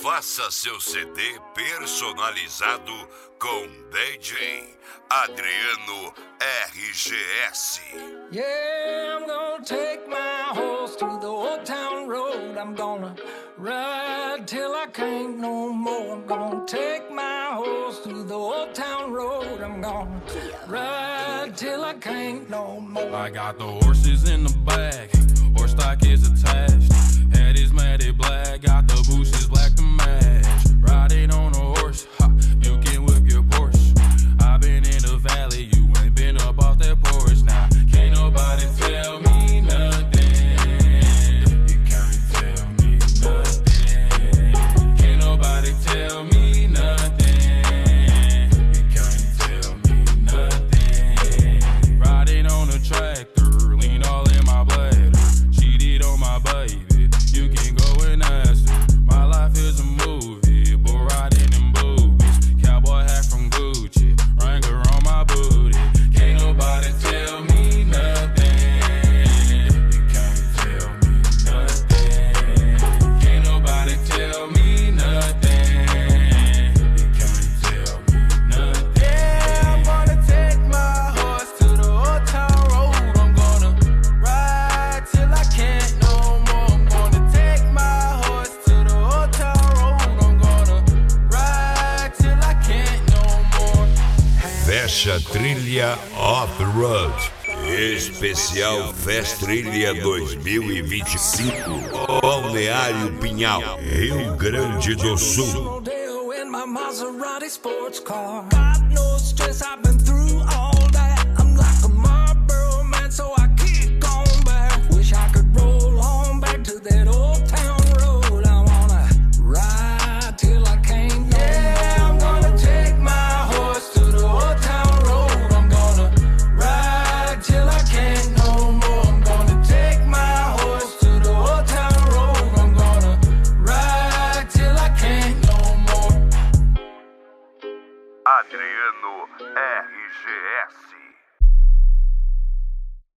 Faça seu CD personalizado com DJ Adriano RGS. Yeah, I'm gonna take my horse to the old town road. I'm gonna ride till I can't no more. I'm gonna take my horse to the old town road. I'm gonna ride till I can't no more. I got the horses in the back, horse stock is attached. Head is matted black, got the bushes black to match. Riding on a horse, ha, you can whip your Porsche. I've been in the valley, you ain't been up off that porch. Now, can't nobody tell me nothing. You can't tell me nothing. Can't nobody tell me nothing. You can't tell me nothing. Riding on a tractor, lean all in my bladder. Cheated on my baby, you can go and ask her. My life is a movie, bull riding in boobies. Cowboy hat from Gucci, Wrangler on my booty. Can't nobody tell me nothing. You can't tell me nothing. Can't nobody tell me nothing. You can't tell me nothing. Yeah, I'm gonna take my horse to the old town road. I'm gonna ride till I can't no more. I'm gonna take my horse to the old town road. I'm gonna ride till I can't no more. Fecha Trilha Off-Road. Especial Festrilha 2025. Balneário Pinhal, Rio Grande do Sul. Rodeo in my Maserati sports car. Got no stress, I've been through all that. I'm like a Marlboro man, so I keep going back. Wish I could roll on back to that old town road. I wanna ride till I can't no more. I'm gonna take my horse to the old town road. I'm gonna ride till I can't no more. I'm gonna take my horse to the old town road. I'm gonna ride till I can't no more. Adriano RGS.